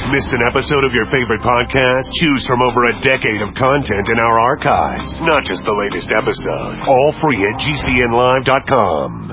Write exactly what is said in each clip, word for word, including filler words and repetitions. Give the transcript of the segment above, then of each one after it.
Missed an episode of your favorite podcast? Choose from over a decade of content in our archives, not just the latest episode. All free at G C N live dot com.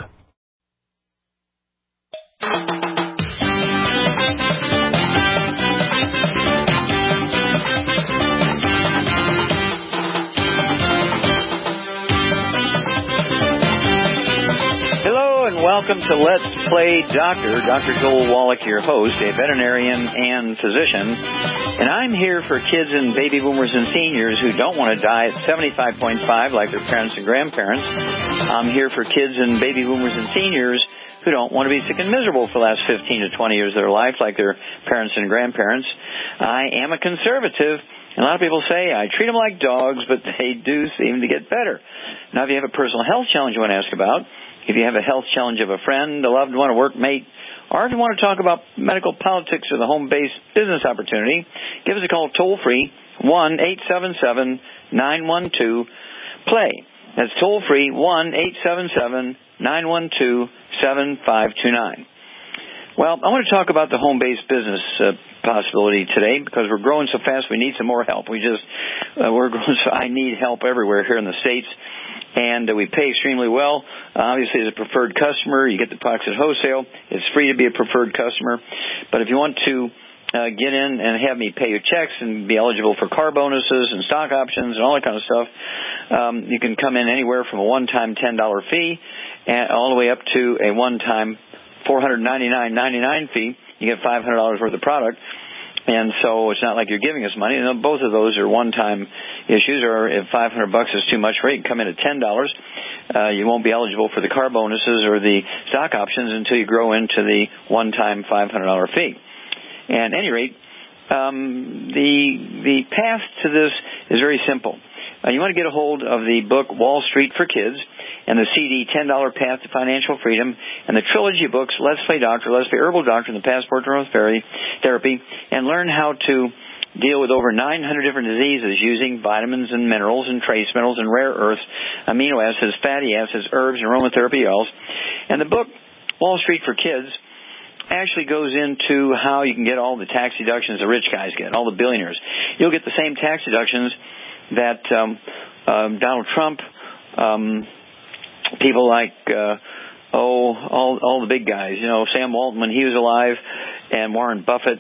Welcome to Let's Play Doctor. Doctor Joel Wallach, your host, a veterinarian and physician. And I'm here for kids and baby boomers and seniors who don't want to die at seventy-five point five like their parents and grandparents. I'm here for kids and baby boomers and seniors who don't want to be sick and miserable for the last fifteen to twenty years of their life like their parents and grandparents. I am a conservative. And a lot of people say I treat them like dogs, but they do seem to get better. Now, if you have a personal health challenge you want to ask about, if you have a health challenge of a friend, a loved one, a workmate, or if you want to talk about medical politics or the home-based business opportunity, give us a call toll-free, one eight seven seven, nine one two, P L A Y. That's toll-free, one eight seven seven, nine one two, seven five two nine. Well, I want to talk about the home-based business uh, possibility today because we're growing so fast we need some more help. We just, uh, we're growing so I need help everywhere here in the States. And uh, we pay extremely well. Uh, obviously, as a preferred customer, you get the products at wholesale. It's free to be a preferred customer. But if you want to uh, get in and have me pay your checks and be eligible for car bonuses and stock options and all that kind of stuff, um, you can come in anywhere from a one-time ten dollars fee and all the way up to a one-time four hundred ninety-nine ninety-nine fee. You get five hundred dollars worth of product. And so it's not like you're giving us money. And both of those are one-time issues, or if five hundred bucks is too much for you, you can come in at ten dollars. Uh, you won't be eligible for the car bonuses or the stock options until you grow into the one-time five hundred dollars fee. And at any rate, um, the the path to this is very simple. Uh, you want to get a hold of the book Wall Street for Kids and the C D ten dollars Path to Financial Freedom and the trilogy books Let's Play Doctor, Let's Play Herbal Doctor, and the Passport to Growth Therapy, and learn how to deal with over nine hundred different diseases using vitamins and minerals and trace minerals and rare earths, amino acids, fatty acids, herbs, and aromatherapy oils. And the book Wall Street for Kids actually goes into how you can get all the tax deductions the rich guys get, all the billionaires. You'll get the same tax deductions that um, um, Donald Trump, um, people like, uh, oh, all, all the big guys, you know, Sam Walton when he was alive, and Warren Buffett,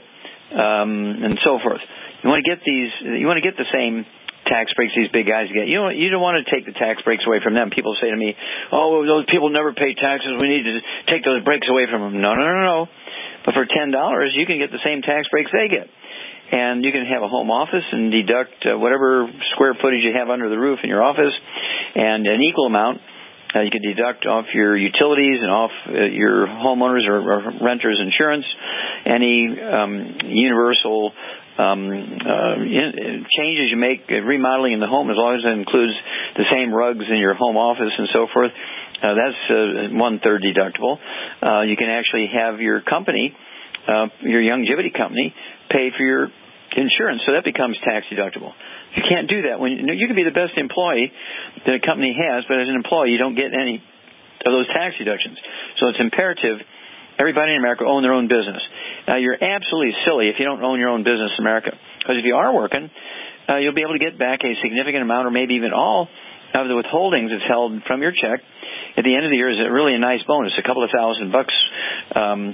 um, and so forth. You want to get these, you want to get the same tax breaks these big guys get. You don't, you don't want to take the tax breaks away from them. People say to me, oh, those people never pay taxes. We need to take those breaks away from them. No, no, no, no. But for ten dollars, you can get the same tax breaks they get. And you can have a home office and deduct uh, whatever square footage you have under the roof in your office, and an equal amount uh, you can deduct off your utilities and off uh, your homeowners or, or renters insurance, any um, universal um, uh, in, changes you make, uh, remodeling in the home, as long as it includes the same rugs in your home office and so forth. Uh, that's uh, one-third deductible. Uh, you can actually have your company, uh, your longevity company, pay for your insurance, so that becomes tax deductible. You can't do that. When you, you can be the best employee that a company has, but as an employee, you don't get any of those tax deductions. So it's imperative everybody in America own their own business. Now, you're absolutely silly if you don't own your own business in America, because if you are working, uh, you'll be able to get back a significant amount, or maybe even all, of the withholdings that's held from your check at the end of the year. Is really a nice bonus, a couple of thousand bucks um,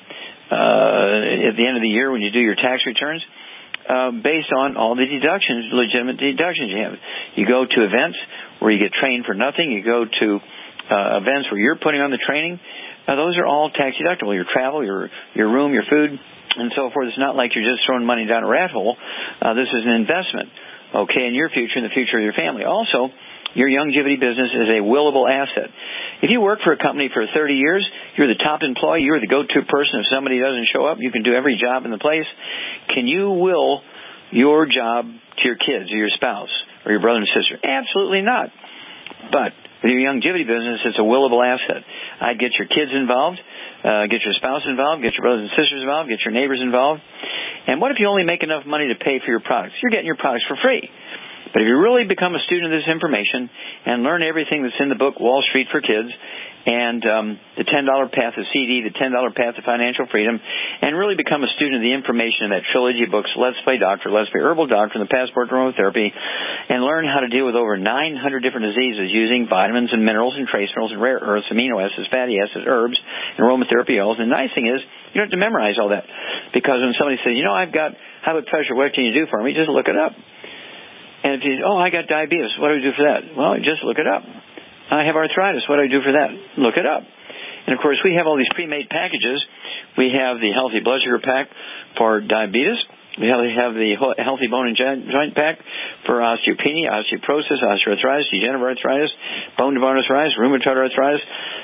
uh, at the end of the year when you do your tax returns. Uh, based on all the deductions, legitimate deductions you have. You go to events where you get trained for nothing. You go to uh, events where you're putting on the training. Uh, those are all tax deductible. Your travel, your your room, your food, and so forth. It's not like you're just throwing money down a rat hole. Uh, this is an investment, okay, in your future and the future of your family. Also, your longevity business is a willable asset. If you work for a company for thirty years, you're the top employee, you're the go-to person. If somebody doesn't show up, you can do every job in the place. Can you will your job to your kids or your spouse or your brother and sister? Absolutely not. But with your longevity business, it's a willable asset. I'd get your kids involved, uh, get your spouse involved, get your brothers and sisters involved, get your neighbors involved. And what if you only make enough money to pay for your products? You're getting your products for free. But if you really become a student of this information and learn everything that's in the book Wall Street for Kids and um, the ten dollar Path to C D, the ten dollar Path to Financial Freedom, and really become a student of the information in that trilogy of books, Let's Play Doctor, Let's Play Herbal Doctor, and the Passport to Aromatherapy, and learn how to deal with over nine hundred different diseases using vitamins and minerals and trace minerals and rare earths, amino acids, fatty acids, herbs, and aromatherapy oils. And the nice thing is, you don't have to memorize all that, because when somebody says, you know, I've got high blood pressure, what can you do for me? Just look it up. And if you, oh, I got diabetes, what do I do for that? Well, just look it up. I have arthritis. What do I do for that? Look it up. And, of course, we have all these pre-made packages. We have the Healthy Blood Sugar Pack for diabetes. We have the Healthy Bone and Joint Pack for osteopenia, osteoporosis, osteoarthritis, degenerative arthritis, bone-to-bone arthritis, rheumatoid arthritis,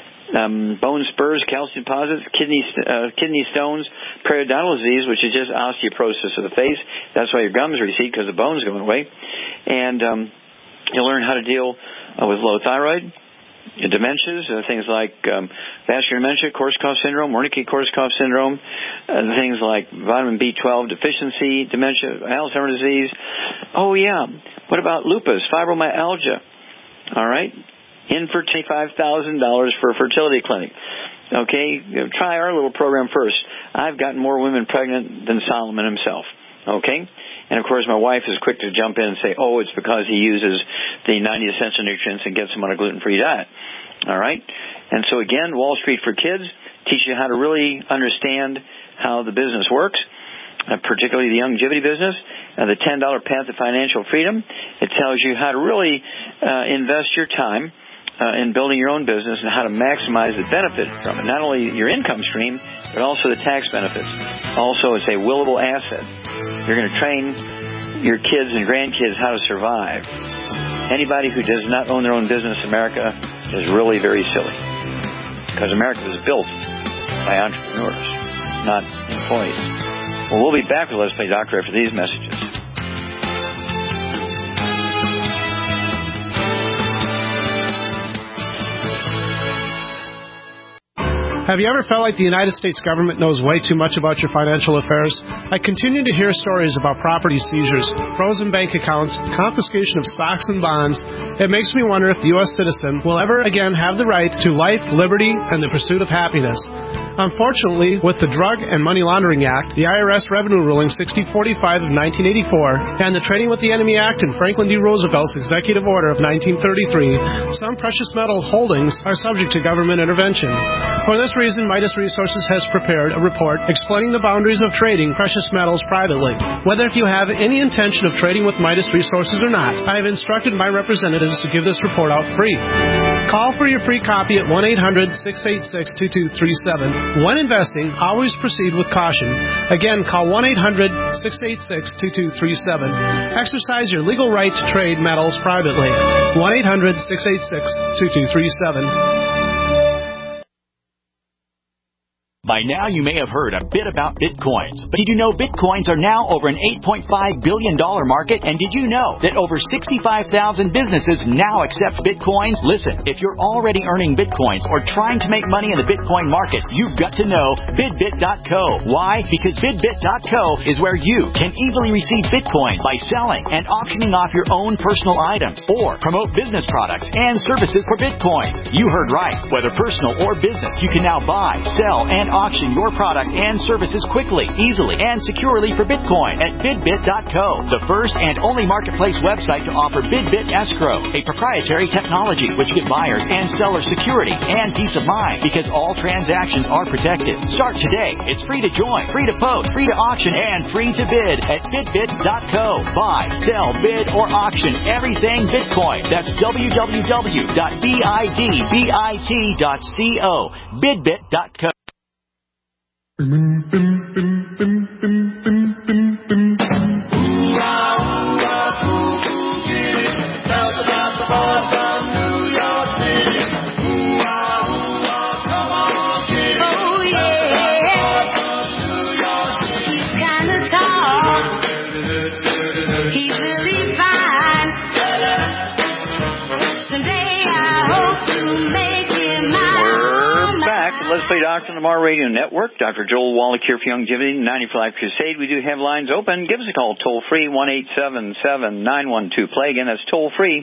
um, bone spurs, calcium deposits, kidney uh, kidney stones, periodontal disease, which is just osteoporosis of the face. That's why your gums recede, because the bone's going away. And um, you'll learn how to deal Uh, with low thyroid, dementias, uh, things like um, vascular dementia, Korsakoff syndrome, Wernicke-Korsakoff syndrome, uh, things like vitamin B twelve deficiency, dementia, Alzheimer's disease. Oh, yeah. What about lupus, fibromyalgia? All right. In for twenty-five thousand dollars for a fertility clinic. Okay. Try our little program first. I've gotten more women pregnant than Solomon himself. Okay. And, of course, my wife is quick to jump in and say, oh, it's because he uses the ninety essential nutrients and gets them on a gluten-free diet. All right? And so, again, Wall Street for Kids teaches you how to really understand how the business works, uh, particularly the longevity business. Uh, the ten dollar Path to Financial Freedom, it tells you how to really uh, invest your time uh, in building your own business and how to maximize the benefit from it. Not only your income stream, but also the tax benefits. Also, it's a willable asset. You're going to train your kids and grandkids how to survive. Anybody who does not own their own business in America is really very silly, because America was built by entrepreneurs, not employees. Well, we'll be back with Let's Play Doctor after these messages. Have you ever felt like the United States government knows way too much about your financial affairs? I continue to hear stories about property seizures, frozen bank accounts, confiscation of stocks and bonds. It makes me wonder if the U S citizen will ever again have the right to life, liberty, and the pursuit of happiness. Unfortunately, with the Drug and Money Laundering Act, the I R S Revenue Ruling sixty forty-five of nineteen eighty-four, and the Trading with the Enemy Act and Franklin D. Roosevelt's Executive Order of nineteen thirty-three, some precious metal holdings are subject to government intervention. For this reason, Midas Resources has prepared a report explaining the boundaries of trading precious metals privately. Whether if you have any intention of trading with Midas Resources or not, I have instructed my representatives to give this report out free. Call for your free copy at one eight hundred, six eight six, two two three seven. When investing, always proceed with caution. Again, call one eight hundred, six eight six, two two three seven. Exercise your legal right to trade metals privately. one eight hundred, six eight six, two two three seven. By now, you may have heard a bit about Bitcoins. But did you know Bitcoins are now over an eight point five billion dollars market? And did you know that over sixty-five thousand businesses now accept Bitcoins? Listen, if you're already earning Bitcoins or trying to make money in the Bitcoin market, you've got to know Bidbit dot co. Why? Because Bidbit dot co is where you can easily receive Bitcoin by selling and auctioning off your own personal items or promote business products and services for Bitcoin. You heard right. Whether personal or business, you can now buy, sell, and auction your product and services quickly, easily, and securely for Bitcoin at Bidbit dot co, the first and only marketplace website to offer Bidbit Escrow, a proprietary technology which gives buyers and sellers security and peace of mind because all transactions are protected. Start today. It's free to join, free to post, free to auction, and free to bid at Bidbit dot co. Buy, sell, bid, or auction everything Bitcoin. That's w w w dot bidbit dot co. Bidbit dot co. Let's Play Doctor on the Mar Radio Network. Doctor Joel Wallach here for Longevity, ninety for Life Crusade. We do have lines open. Give us a call toll-free, one eight seven seven, nine one two, play. Again, that's toll-free,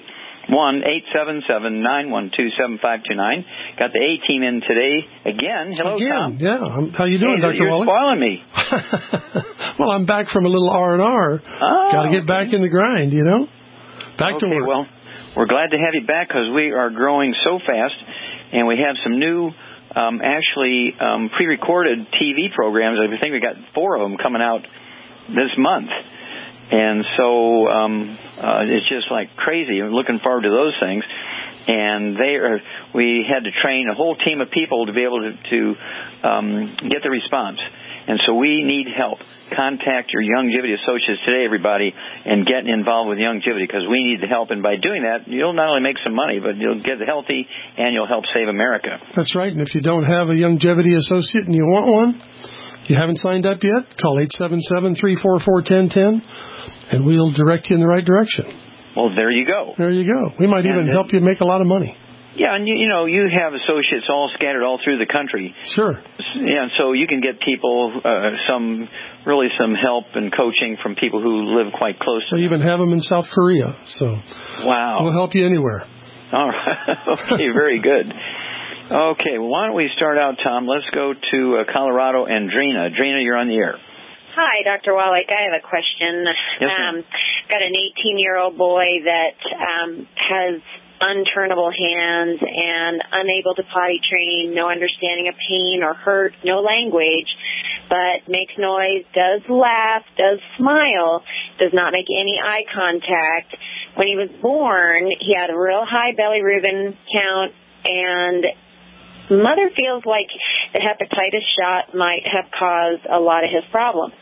one eight seven seven, nine one two, seven five two nine. Got the A-team in today again. Hello, again, Tom. Yeah, I'm, how you doing, hey, Doctor You're Wally? spoiling me. Well, I'm back from a little R and R. Oh, Got to get back in the grind, you know? Back okay, to work. Well, we're glad to have you back because we are growing so fast, and we have some new, um, actually, um, pre-recorded T V programs. I think we got four of them coming out this month. And so um, uh, it's just like crazy. I'm looking forward to those things. And they are. We had to train a whole team of people to be able to, to um, get the response. And so we need help. Contact your Youngevity associates today, everybody, and get involved with Youngevity because we need the help. And by doing that, you'll not only make some money, but you'll get healthy and you'll help save America. That's right. And if you don't have a Youngevity associate and you want one, you haven't signed up yet, call eight seven seven, three four four, one zero one zero. And we'll direct you in the right direction. Well, there you go. There you go. We might and even it, help you make a lot of money. Yeah, and you, you know, you have associates all scattered all through the country. Sure. Yeah, and so you can get people uh, some, really some help and coaching from people who live quite close to We them. even have them in South Korea. So wow. We'll help you anywhere. All right. Okay, very good. Okay, well, why don't we start out, Tom? Let's go to uh, Colorado and Drina. Drina, you're on the air. Hi, Doctor Wallach. I have a question. Yes, um, got an eighteen-year-old boy that um, has unturnable hands and unable to potty train, no understanding of pain or hurt, no language, but makes noise, does laugh, does smile, does not make any eye contact. When he was born, he had a real high bilirubin count, and mother feels like the hepatitis shot might have caused a lot of his problems.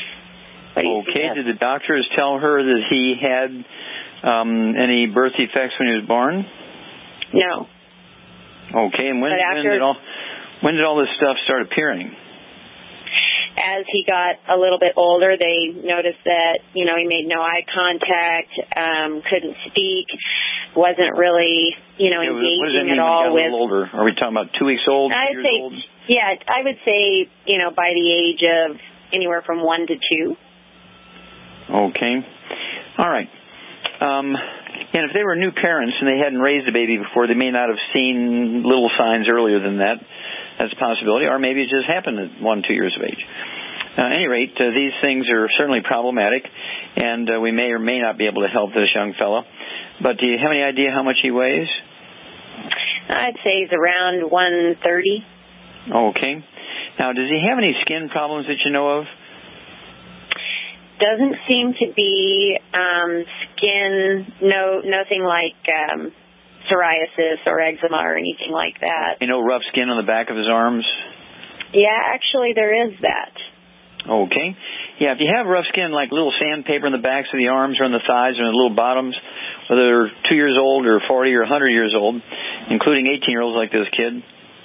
Okay, did the doctors tell her that he had um, any birth defects when he was born? No. Okay, and when, after, when did all when did all this stuff start appearing? As he got a little bit older, they noticed that, you know, he made no eye contact, um, couldn't speak, wasn't really, you know, yeah, engaging what does that mean at all when he got with. A little older? Are we talking about two weeks old, two I'd years say, old? yeah, I would say, you know, by the age of anywhere from one to two. Okay. All right. Um, and if they were new parents and they hadn't raised a baby before, they may not have seen little signs earlier than that. That's a possibility. Or maybe it just happened at one, two years of age. Uh, at any rate, uh, these things are certainly problematic, and uh, we may or may not be able to help this young fellow. But do you have any idea how much he weighs? I'd say he's around one thirty. Okay. Now, does he have any skin problems that you know of? Doesn't seem to be um, skin, no, nothing like um, psoriasis or eczema or anything like that. You know, rough skin on the back of his arms? Yeah, actually there is that. Okay. Yeah, if you have rough skin, like little sandpaper in the backs of the arms or on the thighs or in the little bottoms, whether they're two years old or forty or one hundred years old, including eighteen-year-olds like this kid,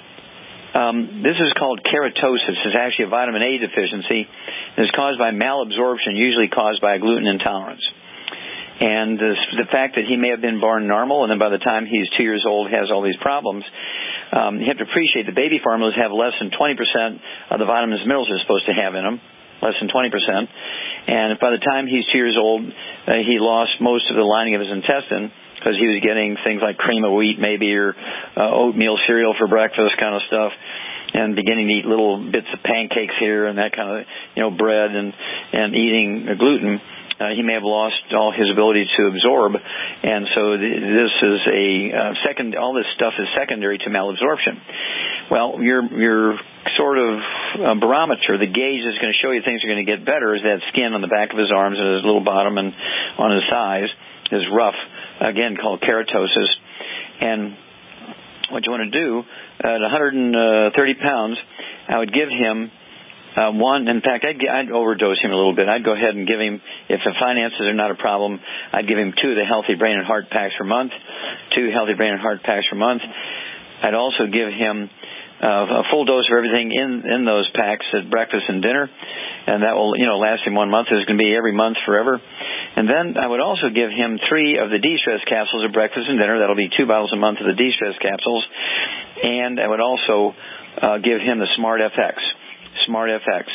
Um, this is called keratosis. It's actually a vitamin A deficiency. It's caused by malabsorption, usually caused by a gluten intolerance. And the, the fact that he may have been born normal, and then by the time he's two years old has all these problems, um, you have to appreciate the baby formulas have less than twenty percent of the vitamins and minerals they're supposed to have in them, less than twenty percent. And by the time he's two years old, uh, he lost most of the lining of his intestine, because he was getting things like cream of wheat maybe or uh, oatmeal cereal for breakfast kind of stuff, and beginning to eat little bits of pancakes here and that kind of, you know, bread and, and eating uh, gluten. Uh, he may have lost all his ability to absorb, and so th- this is a uh, second. All this stuff is secondary to malabsorption. Well, your your sort of uh, barometer, the gauge that's going to show you things are going to get better, is that skin on the back of his arms and his little bottom and on his thighs is rough. Again, called keratosis. And what you want to do, at one hundred thirty pounds, I would give him uh, one. In fact, I'd, I'd overdose him a little bit. I'd go ahead and give him, if the finances are not a problem, I'd give him two of the Healthy Brain and Heart packs per month, two Healthy Brain and Heart packs per month. I'd also give him uh, a full dose of everything in, in those packs at breakfast and dinner, and that will, you know, last him one month. It's going to be every month forever. And then I would also give him three of the de-stress capsules at breakfast and dinner. That'll be two bottles a month of the de-stress capsules. And I would also uh, give him the Smart F X. Smart F X.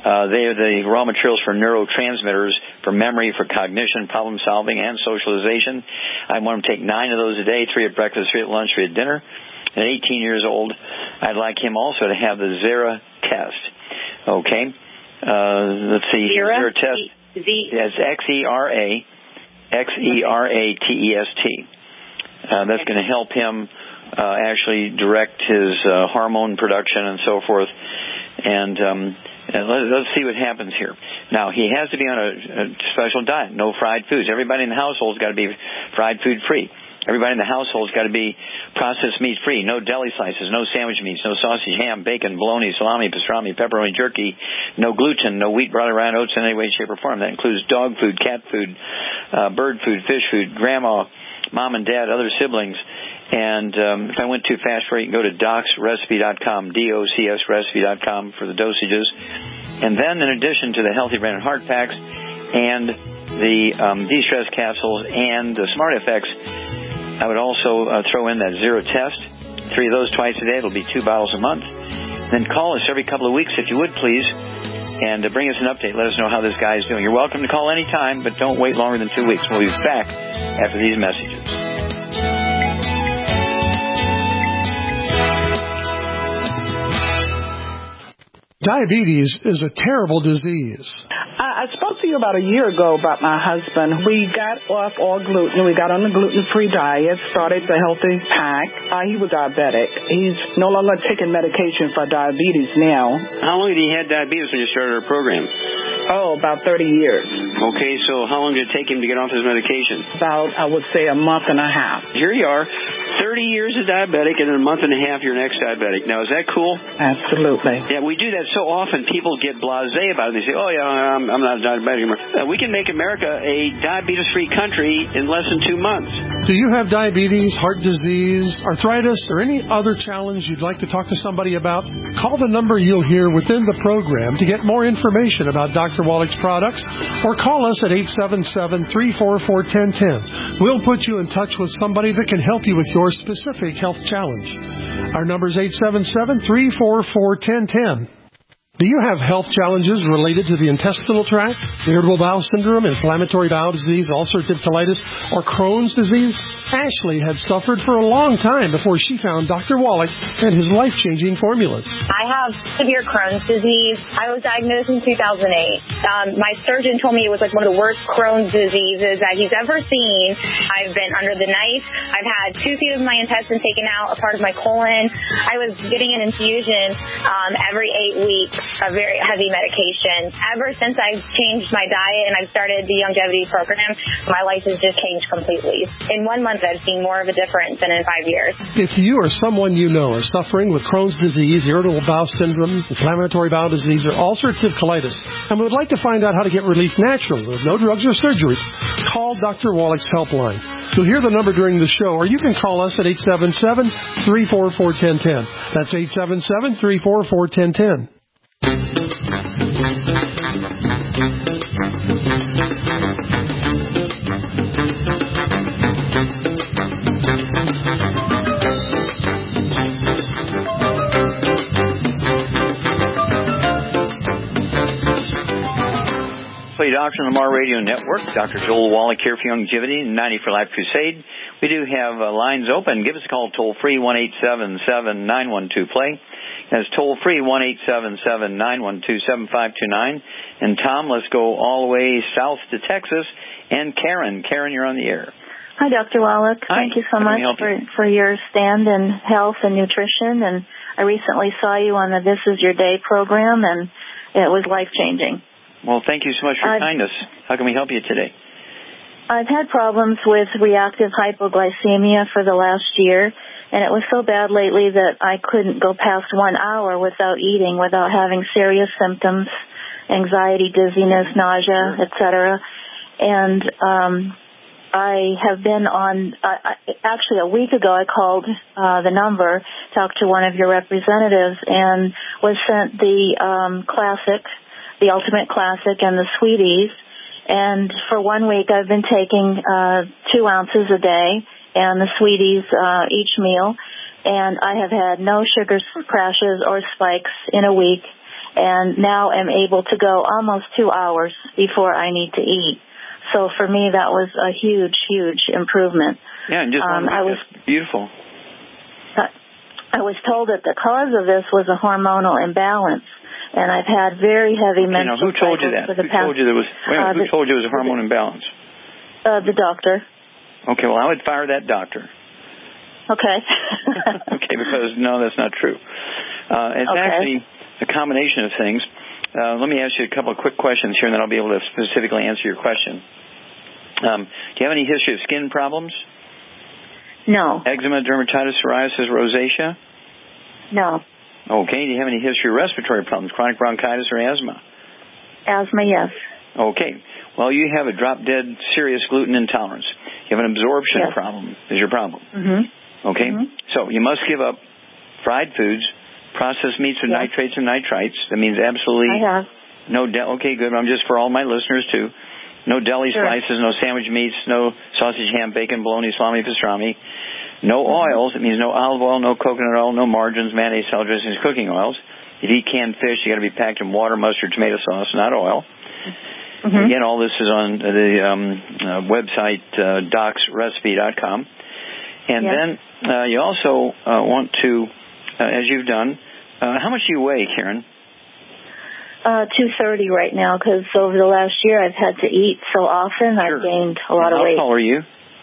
Uh, they are the raw materials for neurotransmitters, for memory, for cognition, problem solving, and socialization. I want him to take nine of those a day, three at breakfast, three at lunch, three at dinner. At eighteen years old, I'd like him also to have the Xera test. Okay? Uh, let's see. Xera? Xera test. Z- Yes, X E R A. X E R A T E S T. Uh, that's going to help him uh, actually direct his uh, hormone production and so forth. And... Um, And let, let's see what happens here. Now, he has to be on a, a special diet, no fried foods. Everybody in the household's got to be fried food free. Everybody in the household's got to be processed meat free. No deli slices, no sandwich meats, no sausage, ham, bacon, bologna, salami, pastrami, pepperoni, jerky, no gluten, no wheat, barley, rye, oats in any way, shape, or form. That includes dog food, cat food, uh, bird food, fish food, grandma, mom and dad, other siblings. And um, if I went too fast for you, you can go to docs recipe dot com, D O C S recipe dot com for the dosages. And then in addition to the Healthy Brain and Heart Packs and the um, de-stress capsules and the Smart F X, I would also uh, throw in that Xera test. Three of those twice a day. It'll be two bottles a month. Then call us every couple of weeks, if you would, please, and uh, bring us an update. Let us know how this guy is doing. You're welcome to call any time, but don't wait longer than two weeks. We'll be back after these messages. Diabetes is a terrible disease. I, I spoke to you about a year ago about my husband. We got off all gluten. We got on the gluten-free diet, started the Healthy Pack. Uh, he was diabetic. He's no longer taking medication for diabetes now. How long had he had diabetes when you started our program? Oh, about thirty years. Okay, so how long did it take him to get off his medication? About, I would say, a month and a half. Here you are, thirty years as diabetic, and in a month and a half you're next diabetic. Now, is that cool? Absolutely. Yeah, we do that so often. People get blasé about it. They say, oh, yeah, I'm, I'm not diabetic anymore. Uh, we can make America a diabetes-free country in less than two months. Do you have diabetes, heart disease, arthritis, or any other challenge you'd like to talk to somebody about? Call the number you'll hear within the program to get more information about Doctor Wallach's products, or call us at eight seven seven, three four four, one zero one zero. We'll put you in touch with somebody that can help you with your specific health challenge. Our number is eight seven seven, three four four, one zero one zero. Do you have health challenges related to the intestinal tract, irritable bowel syndrome, inflammatory bowel disease, ulcerative colitis, or Crohn's disease? Ashley had suffered for a long time before she found Doctor Wallach and his life-changing formulas. I have severe Crohn's disease. I was diagnosed in two thousand eight. Um, my surgeon told me it was like one of the worst Crohn's diseases that he's ever seen. I've been under the knife. I've had two feet of my intestine taken out, a part of my colon. I was getting an infusion um, every eight weeks. A very heavy medication. Ever since I've changed my diet and I've started the longevity program, my life has just changed completely. In one month, I've seen more of a difference than in five years. If you or someone you know are suffering with Crohn's disease, irritable bowel syndrome, inflammatory bowel disease, or ulcerative colitis, and would like to find out how to get relief naturally with no drugs or surgery, call Doctor Wallach's helpline. You'll hear the number during the show, or you can call us at eight seven seven, three four four, one zero one zero. That's eight seven seven, three four four, one zero one zero. Play Doctor on the Mar Radio Network. Doctor Joel Wallach here for Longevity, ninety for Life Crusade. We do have uh, lines open. Give us a call toll free, one eight seven seven, nine one two, play. That's toll free, one eight seven seven, nine one two, seven five two nine. And Tom, let's go all the way south to Texas. And Karen. Karen, you're on the air. Hi, Doctor Wallach. Hi. Thank you so How much can I help for, you? for your stand in health and nutrition. And I recently saw you on the This Is Your Day program, and it was life-changing. Well, thank you so much for your I've, kindness. How can we help you today? I've had problems with reactive hypoglycemia for the last year, and it was so bad lately that I couldn't go past one hour without eating, without having serious symptoms, anxiety, dizziness, nausea, et cetera. And um, I have been on, uh, actually a week ago I called uh, the number, talked to one of your representatives, and was sent the um, classic, the Ultimate Classic and the Sweeties. And for one week I've been taking uh, two ounces a day and the Sweeties uh, each meal. And I have had no sugar crashes or spikes in a week. and now am able to go almost two hours before I need to eat. So for me, that was a huge, huge improvement. Yeah, and just um, I was beautiful. I was told that the cause of this was a hormonal imbalance, and I've had very heavy okay, menstrual now who told you that? For the who past, told you there was? Wait a minute, uh, who the, told you it was a hormone the, imbalance? Uh, the doctor. Okay, well, I would fire that doctor. Okay. okay, because no, that's not true. Uh, it's okay. actually a combination of things. Uh, let me ask you a couple of quick questions here, and then I'll be able to specifically answer your question. Um, do you have any history of skin problems? No. Eczema, dermatitis, psoriasis, rosacea? No. Okay. Do you have any history of respiratory problems, chronic bronchitis or asthma? Asthma, yes. Okay. Well, you have a drop-dead serious gluten intolerance. You have an absorption yes. problem is your problem. Mm-hmm. Okay? Mm-hmm. So you must give up fried foods, processed meats with yes. nitrates and nitrites. That means absolutely I have. no de- okay, good. I'm just for all my listeners, too. No deli sure. slices, no sandwich meats, no sausage, ham, bacon, bologna, salami, pastrami. No oils. It means no olive oil, no coconut oil, no margarines, mayonnaise, salad dressings, cooking oils. If you eat canned fish, you got to be packed in water, mustard, tomato sauce, not oil. Mm-hmm. Again, all this is on the um, uh, website uh, docs recipe dot com. And yes. then uh, you also uh, want to, uh, as you've done, uh, how much do you weigh, Karen? Uh, two thirty right now, because over the last year I've had to eat so often. Sure. I've gained a lot and of weight. How tall are you?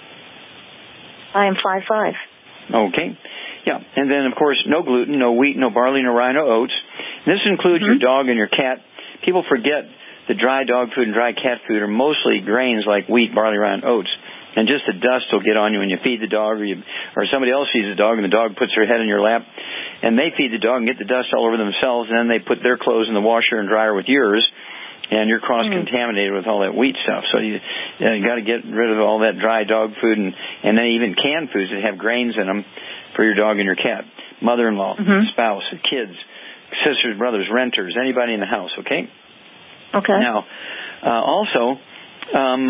I am five five. Okay. Yeah. And then, of course, no gluten, no wheat, no barley, no rye, no oats. And this includes mm-hmm. your dog and your cat. People forget that dry dog food and dry cat food are mostly grains like wheat, barley, rye, and oats. And just the dust will get on you when you feed the dog, or, you, or somebody else feeds the dog, and the dog puts their head in your lap, and they feed the dog and get the dust all over themselves, and then they put their clothes in the washer and dryer with yours, and you're cross-contaminated with all that wheat stuff. So you, you, know, you got to get rid of all that dry dog food, and, and then even canned foods that have grains in them for your dog and your cat. Mother-in-law, mm-hmm. spouse, kids, sisters, brothers, renters, anybody in the house, okay? Okay. Now, uh, also, um,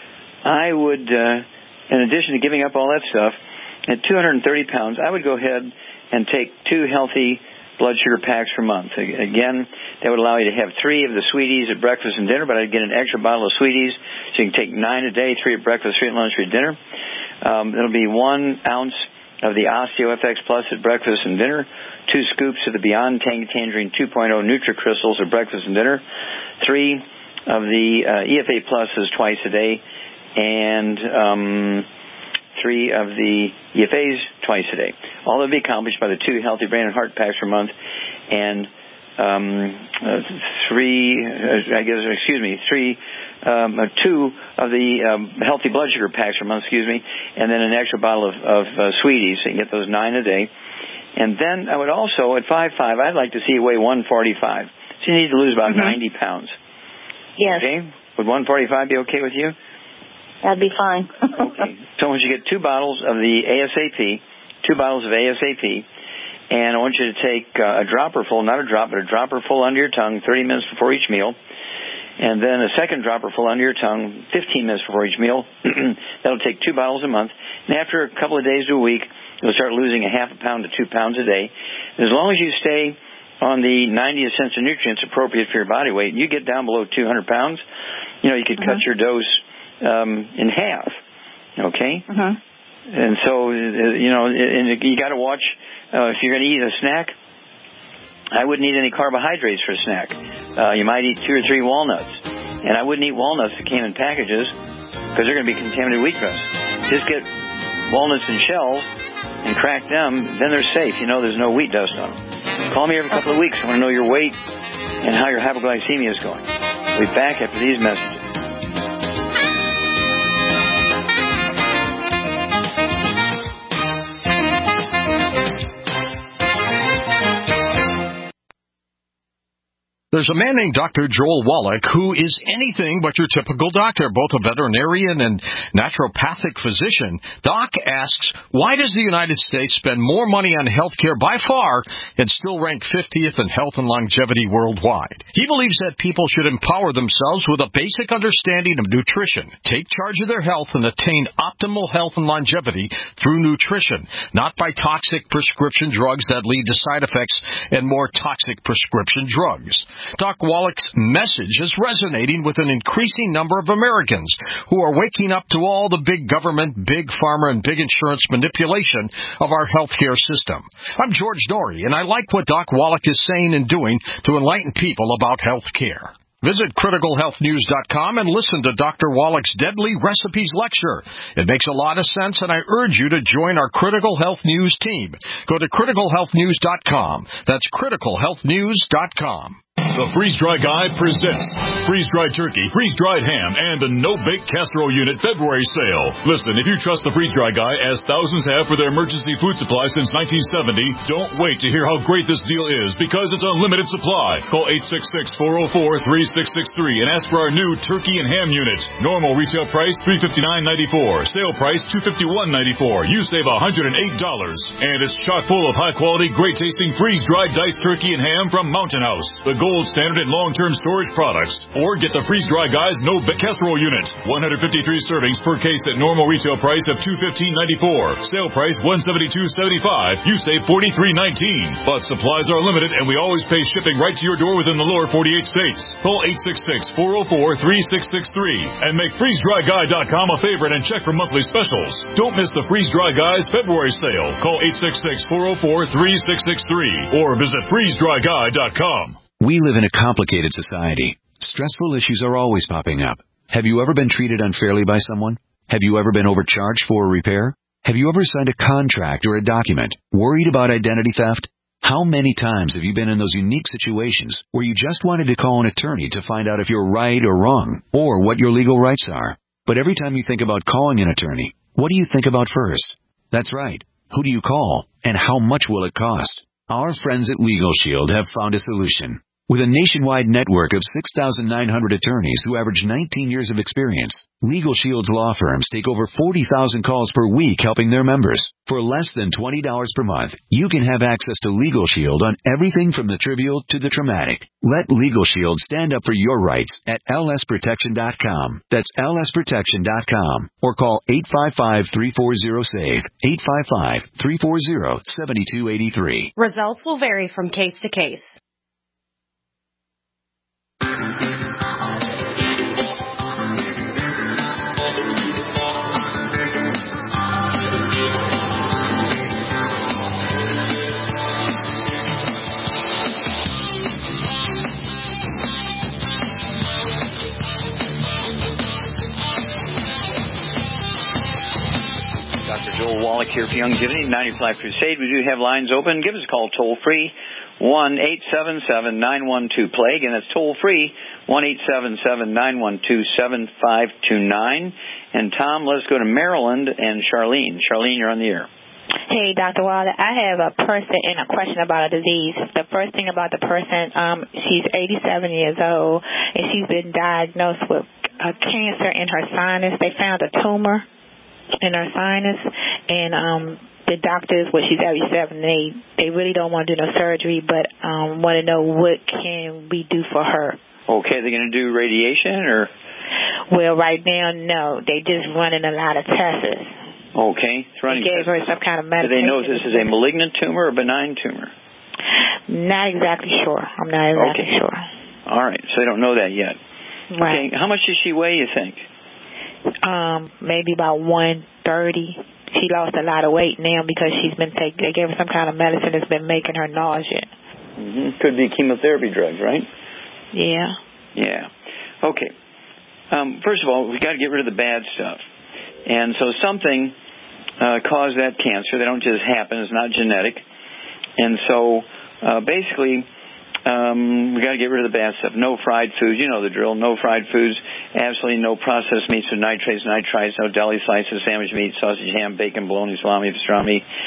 I would, uh, in addition to giving up all that stuff, at two hundred thirty pounds, I would go ahead and take two healthy blood sugar packs per month. Again, that would allow you to have three of the Sweeties at breakfast and dinner, but I'd get an extra bottle of Sweeties, so you can take nine a day, three at breakfast, three at lunch, three at dinner. Um, it'll be one ounce of the OsteoFX Plus at breakfast and dinner, two scoops of the Beyond Tangerine two point oh Nutri-Crystals at breakfast and dinner, three of the uh, E F A Pluses twice a day, and um, three of the E F As twice a day. All that will be accomplished by the two Healthy Brain and Heart packs per month, and um, uh, three, uh, I guess, excuse me, three, um, uh, two of the um, Healthy Blood Sugar packs per month, excuse me, and then an extra bottle of, of uh, Sweeties, so you can get those nine a day. And then I would also, at five five, I'd like to see you weigh one forty-five. So you need to lose about mm-hmm. ninety pounds. Yes. Okay? Would one forty-five be okay with you? That'd be fine. Okay. So once you get two bottles of the A S A P, two bottles of A S A P, and I want you to take uh, a dropper full, not a drop, but a dropper full under your tongue thirty minutes before each meal, and then a second dropper full under your tongue fifteen minutes before each meal. That'll take two bottles a month. And after a couple of days to a week, you'll start losing a half a pound to two pounds a day. And as long as you stay on the ninety essential nutrients appropriate for your body weight, you get down below two hundred pounds, you know, you could uh-huh. cut your dose um, in half, okay? Uh-huh. And so, you know, and you got to watch, uh, if you're going to eat a snack, I wouldn't eat any carbohydrates for a snack. Uh, you might eat two or three walnuts. And I wouldn't eat walnuts that came in packages because they're going to be contaminated wheat crust. Just get walnuts in shells and crack them, then they're safe. You know there's no wheat dust on them. Call me every couple of weeks. I want to know your weight and how your hypoglycemia is going. We'll be back after these messages. There's a man named Doctor Joel Wallach who is anything but your typical doctor, both a veterinarian and naturopathic physician. Doc asks, why does the United States spend more money on health care by far and still rank fiftieth in health and longevity worldwide? He believes that people should empower themselves with a basic understanding of nutrition, take charge of their health, and attain optimal health and longevity through nutrition, not by toxic prescription drugs that lead to side effects and more toxic prescription drugs. Doc Wallach's message is resonating with an increasing number of Americans who are waking up to all the big government, big pharma, and big insurance manipulation of our healthcare system. I'm George Norrie, and I like what Doc Wallach is saying and doing to enlighten people about health care. Visit critical health news dot com and listen to Doctor Wallach's Deadly Recipes lecture. It makes a lot of sense, and I urge you to join our Critical Health News team. Go to critical health news dot com. That's critical health news dot com. The Freeze Dry Guy presents freeze-dried turkey, freeze-dried ham, and the no-bake casserole unit February sale. Listen, if you trust the Freeze Dry Guy, as thousands have for their emergency food supply since nineteen seventy, don't wait to hear how great this deal is, because it's unlimited supply. Call eight six six, four oh four, three six six three and ask for our new turkey and ham unit. Normal retail price three hundred fifty-nine dollars and ninety-four cents. Sale price two hundred fifty-one dollars and ninety-four cents. You save one hundred eight dollars. And it's chock full of high-quality, great-tasting freeze-dried diced turkey and ham from Mountain House, the gold standard in long-term storage products. Or get the Freeze Dry Guy's No Bake Casserole Unit. one hundred fifty-three servings per case at normal retail price of two hundred fifteen dollars and ninety-four cents. Sale price one hundred seventy-two dollars and seventy-five cents. You save forty-three dollars and nineteen cents. But supplies are limited, and we always pay shipping right to your door within the lower forty-eight states. Call eight six six, four oh four, three six six three and make freeze dry guy dot com a favorite and check for monthly specials. Don't miss the Freeze Dry Guy's February sale. Call eight six six, four oh four, three six six three or visit freeze dry guy dot com. We live in a complicated society. Stressful issues are always popping up. Have you ever been treated unfairly by someone? Have you ever been overcharged for a repair? Have you ever signed a contract or a document worried about identity theft? How many times have you been in those unique situations where you just wanted to call an attorney to find out if you're right or wrong, or what your legal rights are? But every time you think about calling an attorney, what do you think about first? That's right. Who do you call, and how much will it cost? Our friends at Legal Shield have found a solution. With a nationwide network of six thousand nine hundred attorneys who average nineteen years of experience, Legal Shield's law firms take over forty thousand calls per week helping their members. For less than twenty dollars per month, you can have access to Legal Shield on everything from the trivial to the traumatic. Let Legal Shield stand up for your rights at L S protection dot com. That's L S protection dot com. Or call eight five five, three four zero, S A V E, eight five five, three four zero, seven two eight three. Results will vary from case to case. Doctor Joel Wallach here for Youngevity, ninetieth Life Crusade. We do have lines open. Give us a call toll free, one eight seven seven, nine one two, plague, and that's toll free, one eight seven seven, nine one two, seven five two nine. And Tom, let's go to Maryland and Charlene. Charlene, you're on the air. Hey, Doctor Wallach, I have a person and a question about a disease. The first thing about the person, um, she's eighty-seven years old, and she's been diagnosed with a cancer in her sinus. They found a tumor in her sinus, and um, the doctors, well, she's eighty-seven, they, they really don't want to do no surgery, but um, want to know what can we do for her. Okay, they're going to do radiation, or? Well, right now, no. They just running a lot of tests. Okay. It's running they gave her some kind of medication. Do they know if this is a malignant tumor or a benign tumor? Not exactly sure. I'm not exactly okay. sure. All right, so they don't know that yet. Right. Okay, how much does she weigh, you think? Um, maybe about one thirty. She lost a lot of weight now because she's been taking, they gave her some kind of medicine that's been making her nauseous. Mm-hmm. Could be chemotherapy drugs, right? Yeah. Yeah. Okay. Um, first of all, we've got to get rid of the bad stuff. And so something uh, caused that cancer. They don't just happen. It's not genetic. And so uh, basically, um, we got to get rid of the bad stuff. No fried foods. You know the drill. No fried foods. Absolutely no processed meats with nitrates, nitrites, no deli slices, sandwich meat, sausage, ham, bacon, bologna, salami, pastrami.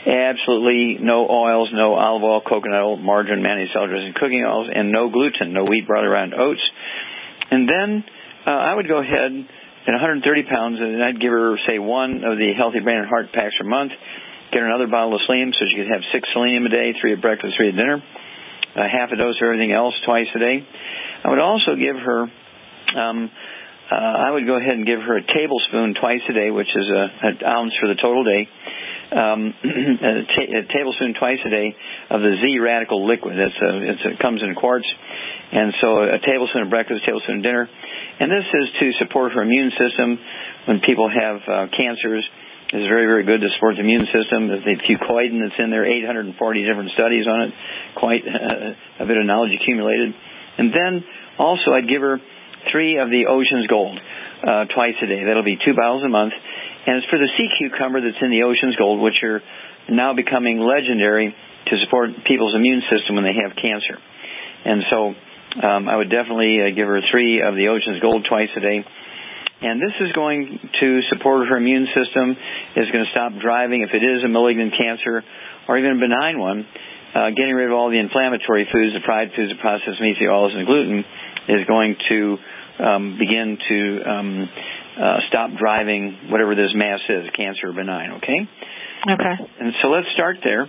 Absolutely no oils, no olive oil, coconut oil, margarine, mayonnaise, salad dressing, cooking oils, and no gluten, no wheat, barley, rye, and oats. And then uh, I would go ahead at one hundred thirty pounds, and I'd give her, say, one of the Healthy Brain and Heart packs per month, get her another bottle of selenium so she could have six selenium a day, three at breakfast, three at dinner, uh, half a dose of everything else twice a day. I would also give her, um, uh, I would go ahead and give her a tablespoon twice a day, which is a, an ounce for the total day, um, a, ta- a tablespoon twice a day of the Z-Radical liquid. That's a, it's a, it comes in quarts. And so a tablespoon at breakfast, a tablespoon at dinner. And this is to support her immune system when people have uh, cancers. It's very, very good to support the immune system. The fucoidan that's in there, eight hundred forty different studies on it, quite uh, a bit of knowledge accumulated. And then also I'd give her three of the Ocean's Gold uh, twice a day. That'll be two bottles a month. And it's for the sea cucumber that's in the Ocean's Gold, which are now becoming legendary to support people's immune system when they have cancer. And so um, I would definitely uh, give her three of the Ocean's Gold twice a day. And this is going to support her immune system. It's going to stop driving if it is a malignant cancer or even a benign one. Uh, getting rid of all the inflammatory foods, the fried foods, the processed meats, the oils, and the gluten is going to um, begin to um, uh, stop driving whatever this mass is, cancer or benign, okay? Okay. And so let's start there.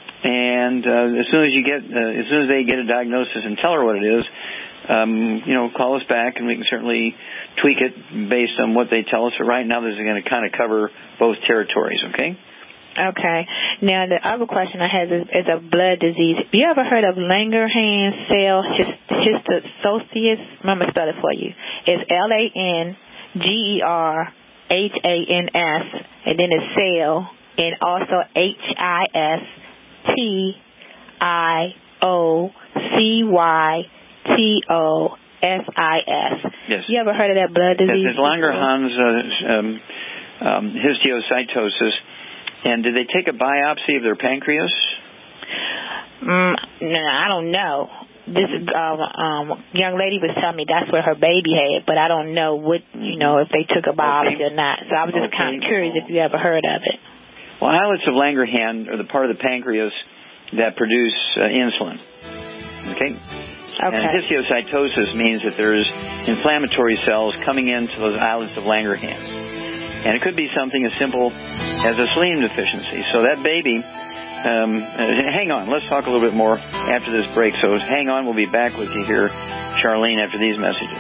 And uh, as soon as you get, uh, as soon as they get a diagnosis and tell her what it is, um, you know, call us back and we can certainly tweak it based on what they tell us. But right now, this is going to kind of cover both territories, okay? Okay. Now, the other question I have is, is a blood disease. Have you ever heard of Langerhans cell histiocytosis? I'm going to spell it for you. It's L A N G E R H A N S, and then it's cell, and also H I S T I O C Y T O S I S. Yes. You ever heard of that blood disease? Yes, it's Langerhans uh, um, um, histiocytosis. And did they take a biopsy of their pancreas? Mm, no, I don't know. This um, um, young lady was telling me that's what her baby had, but I don't know what, you know, if they took a biopsy okay. or not. So I was just okay. kind of curious if you ever heard of it. Well, islets of Langerhans are the part of the pancreas that produce uh, insulin. Okay? Okay. And histiocytosis means that there's inflammatory cells coming into those islets of Langerhans. And it could be something as simple as a selenium deficiency. So that baby, um, hang on, let's talk a little bit more after this break. So hang on, we'll be back with you here, Charlene, after these messages.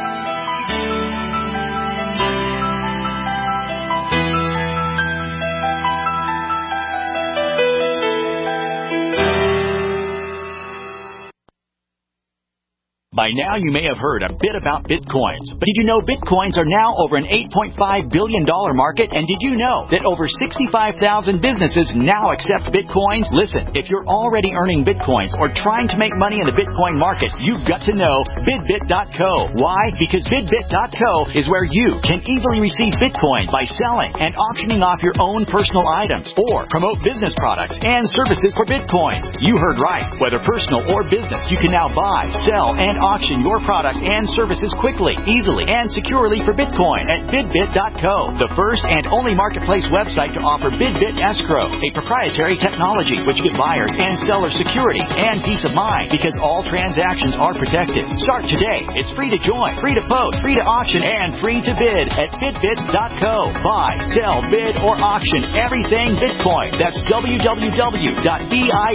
By now, you may have heard a bit about Bitcoins. But did you know Bitcoins are now over an eight point five billion dollars market? And did you know that over sixty-five thousand businesses now accept Bitcoins? Listen, if you're already earning Bitcoins or trying to make money in the Bitcoin market, you've got to know Bidbit dot co. Why? Because Bidbit dot co is where you can easily receive Bitcoins by selling and auctioning off your own personal items or promote business products and services for Bitcoins. You heard right. Whether personal or business, you can now buy, sell, and auction your products and services quickly, easily, and securely for Bitcoin at Bidbit dot co, the first and only marketplace website to offer Bidbit Escrow, a proprietary technology which gives buyers and sellers security and peace of mind because all transactions are protected. Start today. It's free to join, free to post, free to auction, and free to bid at Bidbit dot co. Buy, sell, bid, or auction everything Bitcoin. That's w w w dot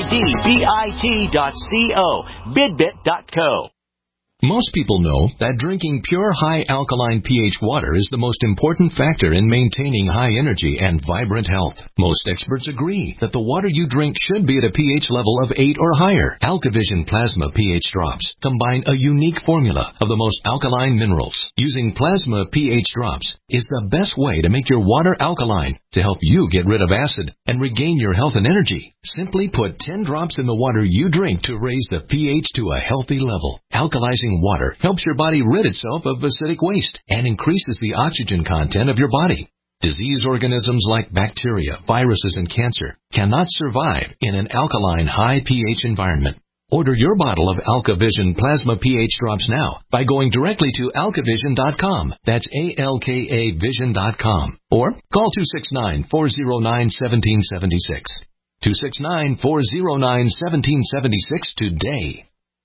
bidbit dot co. Bidbit dot co. Most people know that drinking pure high alkaline pH water is the most important factor in maintaining high energy and vibrant health. Most experts agree that the water you drink should be at a pH level of eight or higher. AlkaVision Plasma pH drops combine a unique formula of the most alkaline minerals. Using plasma pH drops is the best way to make your water alkaline to help you get rid of acid and regain your health and energy. Simply put ten drops in the water you drink to raise the pH to a healthy level. Alkalizing water helps your body rid itself of acidic waste and increases the oxygen content of your body. Disease organisms like bacteria, viruses, and cancer cannot survive in an alkaline high pH environment. Order your bottle of AlkaVision Plasma pH drops now by going directly to alka vision dot com. That's A L K A vision dot com. Or call two six nine, four zero nine, one seven seven six. two six nine, four oh nine, one seven seven six today.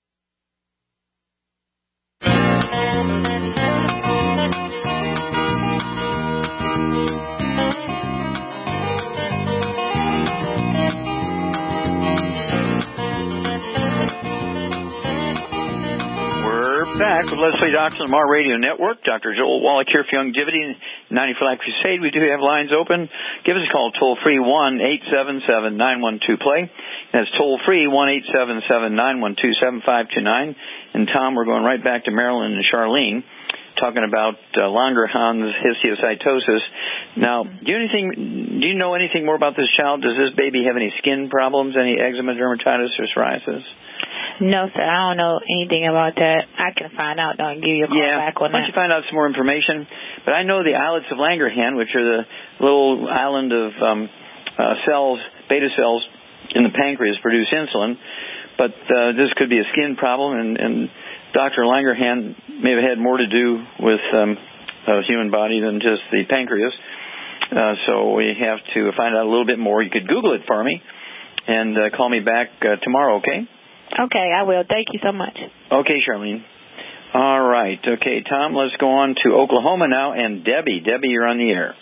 Back with Let's Play Doctor on the M A R Radio Network. Doctor Joel Wallach here for Youngevity and ninety-four Life Crusade. We do have lines open. Give us a call toll free one eight seven seven, nine one two, play. That's toll free one eight seven seven, nine one two, seven five two nine. And Tom, we're going right back to Marilyn and Charlene, talking about uh, Langerhans histiocytosis. Now, do you anything? Do you know anything more about this child? Does this baby have any skin problems, any eczema, dermatitis, or psoriasis? No, sir. I don't know anything about that. I can find out, though, and give you a call yeah. back on that. Why don't you find out some more information? But I know the islets of Langerhans, which are the little island of um, uh, cells, beta cells in the pancreas, produce insulin. But uh, this could be a skin problem, and, and Doctor Langerhans may have had more to do with um, a human body than just the pancreas. Uh, so we have to find out a little bit more. You could Google it for me and uh, call me back uh, tomorrow, okay? Okay, I will. Thank you so much. Okay, Charlene. All right. Okay, Tom, let's go on to Oklahoma now. And Debbie. Debbie, you're on the air.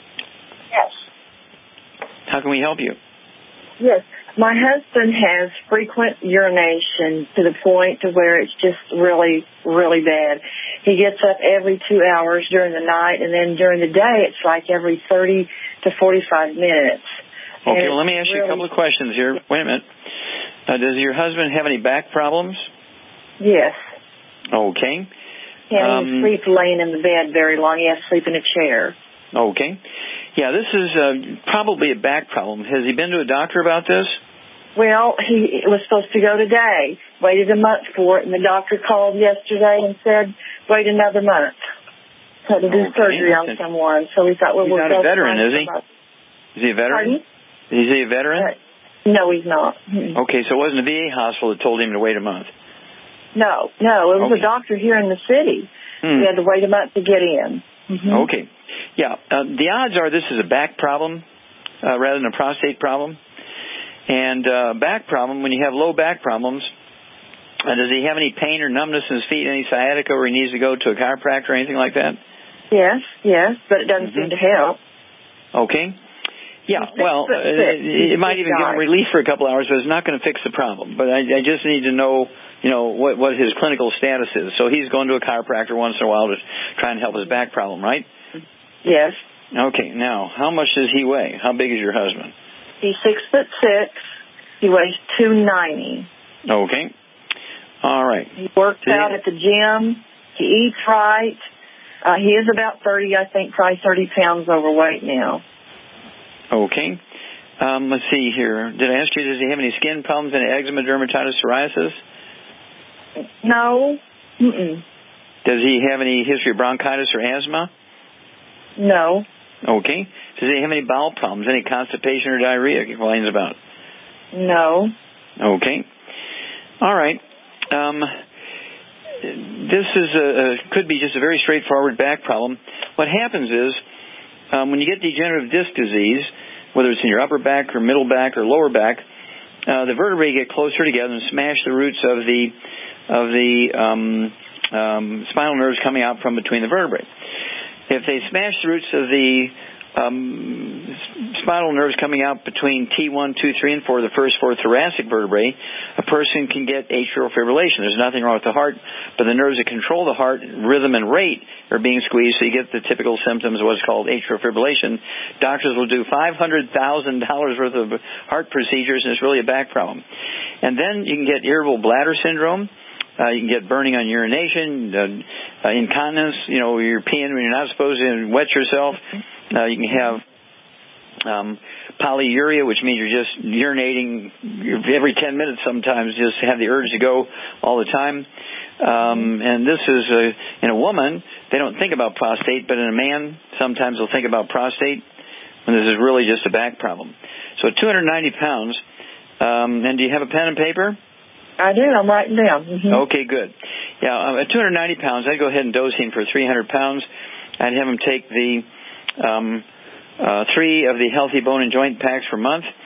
Yes. How can we help you? Yes. My husband has frequent urination to the point to where it's just really, really bad. He gets up every two hours during the night, and then during the day it's like every thirty to forty-five minutes. Okay, well, let me ask really... you a couple of questions here. Wait a minute. Uh, does your husband have any back problems? Yes. Okay. Can't um, even sleep laying in the bed very long. He has to sleep in a chair. Okay. Yeah, this is uh, probably a back problem. Has he been to a doctor about this? Well, he was supposed to go today. Waited a month for it, and the doctor called yesterday and said, wait another month. Had to do okay. surgery on someone. So we thought, well, he's we'll not go a veteran, is he? About... Is he a veteran? Pardon? Is he a veteran? Uh, No, he's not. Okay, so it wasn't a V A hospital that told him to wait a month? No, no. It was okay. a doctor here in the city. Hmm. We had to wait a month to get in. Mm-hmm. Okay. Yeah, uh, the odds are this is a back problem uh, rather than a prostate problem. And uh, back problem, when you have low back problems, uh, does he have any pain or numbness in his feet, any sciatica, or he needs to go to a chiropractor or anything like that? Yes, yes, but it doesn't mm-hmm. seem to help. Okay. Yeah, well, uh, it might even give him relief for a couple hours, but it's not going to fix the problem. But I, I just need to know, you know, what, what his clinical status is. So he's going to a chiropractor once in a while to try and help his back problem, right? Yes. Okay, now, how much does he weigh? How big is your husband? He's six foot six. He weighs two ninety. Okay. All right. He works See? out at the gym. He eats right. Uh, he is about thirty, I think, probably thirty pounds overweight now. Okay. Um, let's see here. Did I ask you, does he have any skin problems, any eczema, dermatitis, psoriasis? No. Mm-mm. Does he have any history of bronchitis or asthma? No. Okay. Does he have any bowel problems, any constipation or diarrhea he complains about? No. Okay. All right. Um, this is a, a, could be just a very straightforward back problem. What happens is, um, when you get degenerative disc disease, whether it's in your upper back or middle back or lower back, uh, the vertebrae get closer together and smash the roots of the of the um, um, spinal nerves coming out from between the vertebrae. If they smash the roots of the um, spinal nerves coming out between T one, two, three, and four, the first four thoracic vertebrae, a person can get atrial fibrillation. There's nothing wrong with the heart, but the nerves that control the heart, rhythm and rate, are being squeezed, so you get the typical symptoms of what's called atrial fibrillation. Doctors will do five hundred thousand dollars worth of heart procedures, and it's really a back problem. And then you can get irritable bladder syndrome. Uh, you can get burning on urination, uh, uh, incontinence, you know, you're peeing when you're not supposed to, and wet yourself. Uh, you can have um, polyuria, which means you're just urinating every ten minutes sometimes, just have the urge to go all the time. Um, and this is, a, in a woman, they don't think about prostate, but in a man, sometimes they'll think about prostate, and this is really just a back problem. So two hundred ninety pounds, um, and do you have a pen and paper? I do. I'm writing down. Mm-hmm. Okay, good. Yeah, um, at two hundred ninety pounds, I'd go ahead and dose him for three hundred pounds. I'd have him take the um, uh, three of the Healthy Bone and Joint packs per month.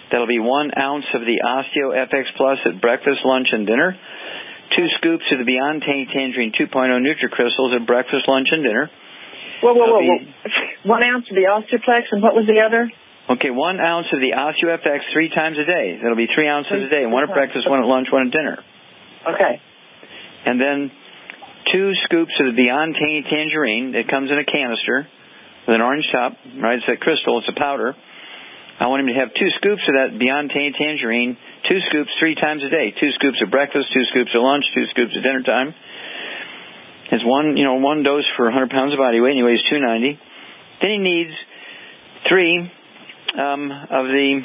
That'll be one ounce of the Osteo F X Plus at breakfast, lunch, and dinner. Two scoops of the Beyond Tangerine two point oh NutriCrystals at breakfast, lunch, and dinner. Whoa, whoa, whoa, whoa. One ounce of the Osteoplex, and what was the other? Okay, one ounce of the Osteo F X three times a day. That'll be three ounces a day. One at breakfast, one at lunch, one at dinner. Okay. And then two scoops of the Beyond Tangerine. It comes in a canister with an orange top, right? It's a crystal. It's a powder. I want him to have two scoops of that Beyond Tangerine, two scoops three times a day. Two scoops at breakfast, two scoops at lunch, two scoops at dinner time. It's one, you know, one dose for one hundred pounds of body weight, and he weighs two ninety. Then he needs three um, of the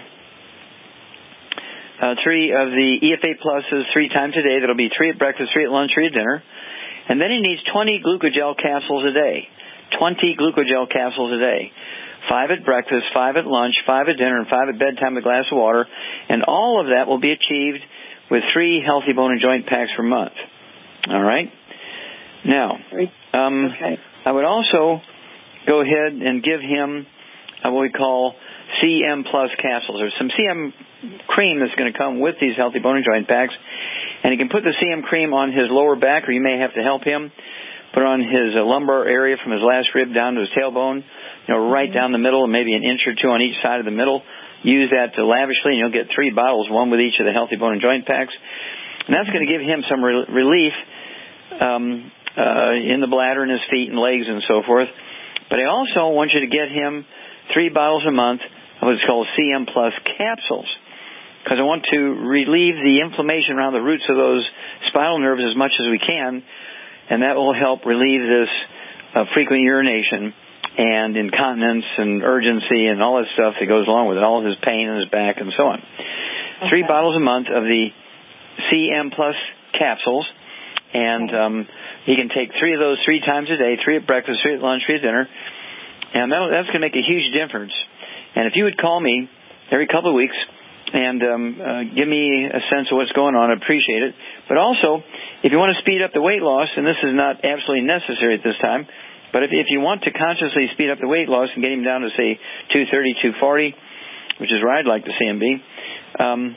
uh, three of the E F A Pluses three times a day. That'll be three at breakfast, three at lunch, three at dinner. And then he needs twenty glucogel capsules a day. twenty glucogel capsules a day. Five at breakfast, five at lunch, five at dinner, and five at bedtime with a glass of water. And all of that will be achieved with three Healthy Bone and Joint packs per month. All right? Now, um, okay. I would also go ahead and give him uh, what we call C M Plus capsules. There's some C M cream that's going to come with these Healthy Bone and Joint packs. And he can put the C M cream on his lower back, or you may have to help him. Put it on his uh, lumbar area from his last rib down to his tailbone, you know, right mm-hmm. down the middle, and maybe an inch or two on each side of the middle. Use that to lavishly, and you'll get three bottles, one with each of the Healthy Bone and Joint packs. And that's going to give him some re- relief um, uh, in the bladder and his feet and legs and so forth. But I also want you to get him three bottles a month of what's called C M Plus capsules, because I want to relieve the inflammation around the roots of those spinal nerves as much as we can, and that will help relieve this uh, frequent urination and incontinence and urgency and all that stuff that goes along with it, all of his pain in his back and so on. Okay. Three bottles a month of the C M Plus capsules, and um, he can take three of those three times a day, three at breakfast, three at lunch, three at dinner, and that, that's going to make a huge difference. And if you would call me every couple of weeks and um, uh, give me a sense of what's going on, I appreciate it. But also, if you want to speed up the weight loss, and this is not absolutely necessary at this time, but if, if you want to consciously speed up the weight loss and get him down to, say, two thirty, two forty, which is where I'd like to see him be, um,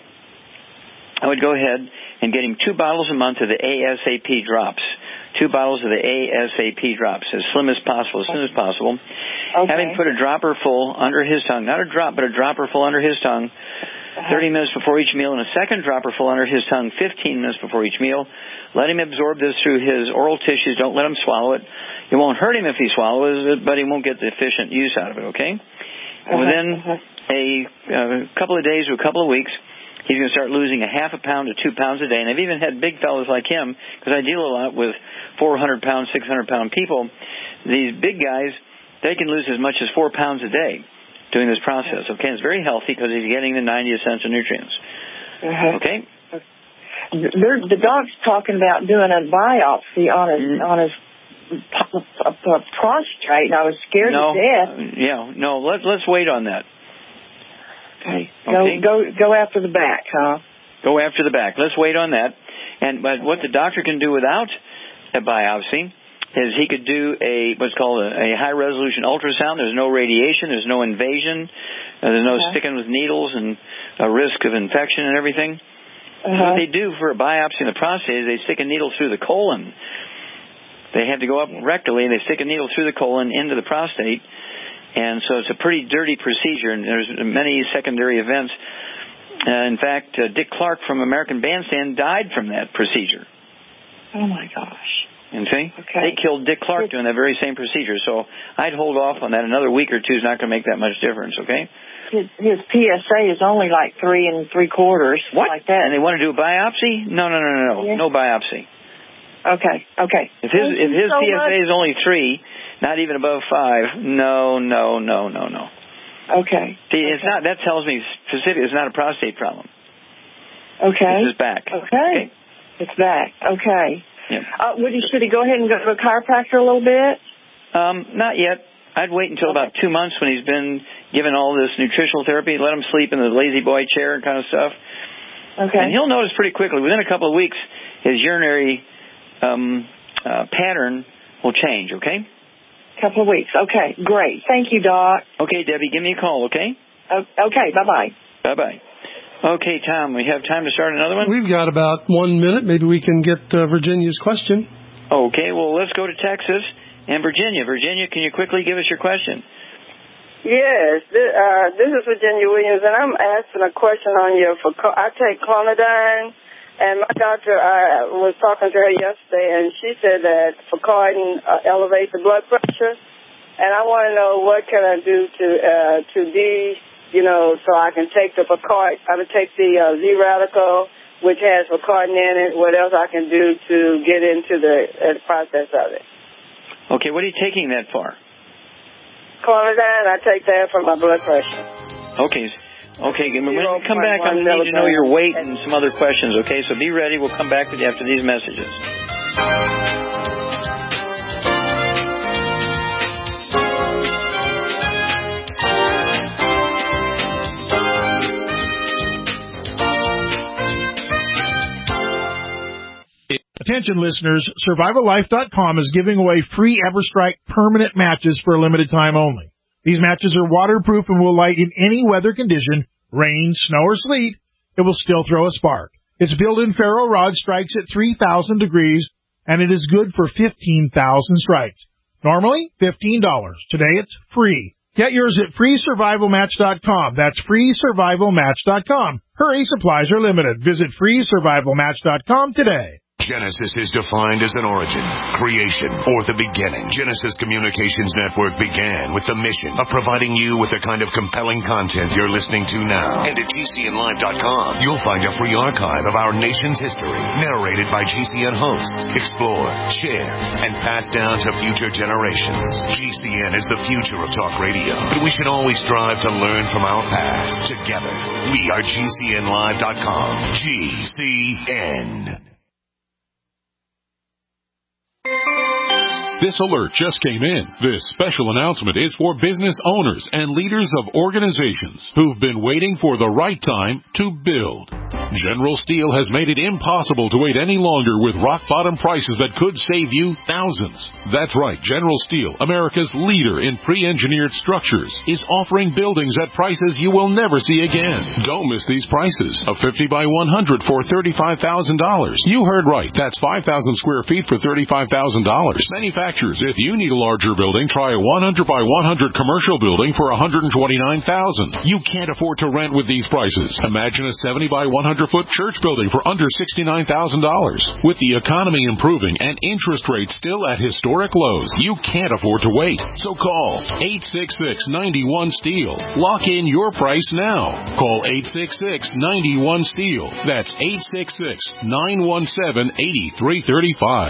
I would go ahead and get him two bottles a month of the A S A P drops. Two bottles of the A S A P drops, as slim as possible, as soon as possible. Okay. Have him put a dropper full under his tongue, not a drop, but a dropper full under his tongue, thirty minutes before each meal, and a second dropper full under his tongue fifteen minutes before each meal. Let him absorb this through his oral tissues. Don't let him swallow it. It won't hurt him if he swallows it, but he won't get the efficient use out of it, okay? Uh-huh. And within a uh, couple of days or a couple of weeks, he's going to start losing a half a pound to two pounds a day. And I've even had big fellows like him, because I deal a lot with four hundred pound, six hundred pound people. These big guys, they can lose as much as four pounds a day doing this process, okay? It's very healthy because he's getting the ninety essential nutrients, uh-huh. okay? They're, the doc's talking about doing a biopsy on his mm-hmm. on his p- p- p- prostate, and I was scared no, to death. Yeah, no, let, let's wait on that. Okay. okay, go go go after the back, huh? Go after the back. Let's wait on that. And but what the doctor can do without a biopsy is he could do a what's called a, a high-resolution ultrasound. There's no radiation. There's no invasion. Uh, there's no uh-huh. sticking with needles and a risk of infection and everything. Uh-huh. So what they do for a biopsy in the prostate is they stick a needle through the colon. They have to go up rectally, and they stick a needle through the colon into the prostate. And so it's a pretty dirty procedure, and there's many secondary events. Uh, in fact, uh, Dick Clark from American Bandstand died from that procedure. Oh, my gosh. And see? Okay. They killed Dick Clark doing that very same procedure. So I'd hold off on that. Another week or two is not going to make that much difference, okay? His, his P S A is only like three and three quarters. What? Like that. And they want to do a biopsy? No, no, no, no, no. Yeah. No biopsy. Okay, okay. If his, if his so P S A much. is only three, not even above five, no, no, no, no, no. Okay. See, okay. it's not, that tells me specifically it's not a prostate problem. Okay. It's his back. Okay. okay? It's back. Okay. Yeah. Uh, would he, should he go ahead and go to a chiropractor a little bit? Um, not yet. I'd wait until okay. about two months when he's been given all this nutritional therapy. Let him sleep in the lazy boy chair and kind of stuff. Okay. And he'll notice pretty quickly, within a couple of weeks, his urinary um, uh, pattern will change, okay? Couple of weeks. Okay, great. Thank you, Doc. Okay, Debbie, give me a call, okay? O- okay, bye-bye. Bye-bye. Okay, Tom, we have time to start another one? We've got about one minute. Maybe we can get uh, Virginia's question. Okay, well, let's go to Texas and Virginia. Virginia, can you quickly give us your question? Yes, this, uh, this is Virginia Williams, and I'm asking a question on your, I take clonidine, and my doctor, I was talking to her yesterday, and she said that Facardin uh, elevates the blood pressure, and I want to know what can I do to, uh, to be, you know, so I can take the Facardin, I would take the uh, Z-Radical, which has Facardin in it, what else I can do to get into the uh, process of it. Okay, what are you taking that for? Clonidine, I take that for my blood pressure. Okay. Okay, when we come back, I need to know your weight and some other questions, okay? So be ready. We'll come back with you after these messages. Attention listeners, Survival Life dot com is giving away free EverStrike permanent matches for a limited time only. These matches are waterproof and will light in any weather condition, rain, snow, or sleet. It will still throw a spark. Its built-in ferro rod strikes at three thousand degrees, and it is good for fifteen thousand strikes. Normally, fifteen dollars. Today, it's free. Get yours at free survival match dot com. That's free survival match dot com. Hurry, supplies are limited. Visit free survival match dot com today. Genesis is defined as an origin, creation, or the beginning. Genesis Communications Network began with the mission of providing you with the kind of compelling content you're listening to now. And at G C N live dot com, you'll find a free archive of our nation's history, narrated by G C N hosts, explored, shared, and passed down to future generations. G C N is the future of talk radio, but we should always strive to learn from our past. Together, we are G C N live dot com. G C N. This alert just came in. This special announcement is for business owners and leaders of organizations who've been waiting for the right time to build. General Steel has made it impossible to wait any longer with rock-bottom prices that could save you thousands. That's right, General Steel, America's leader in pre-engineered structures, is offering buildings at prices you will never see again. Don't miss these prices. A fifty by one hundred for thirty-five thousand dollars. You heard right. That's five thousand square feet for thirty-five thousand dollars. Manufacturers, if you need a larger building, try a one hundred by one hundred commercial building for one hundred twenty-nine thousand dollars. You can't afford to rent with these prices. Imagine a seventy by one hundred foot church building for under sixty-nine thousand dollars. With the economy improving and interest rates still at historic lows, you can't afford to wait. So call eight six six, nine one, STEEL. Lock in your price now. Call eight six six, nine one, STEEL. That's eight six six, nine one seven, eight three three five.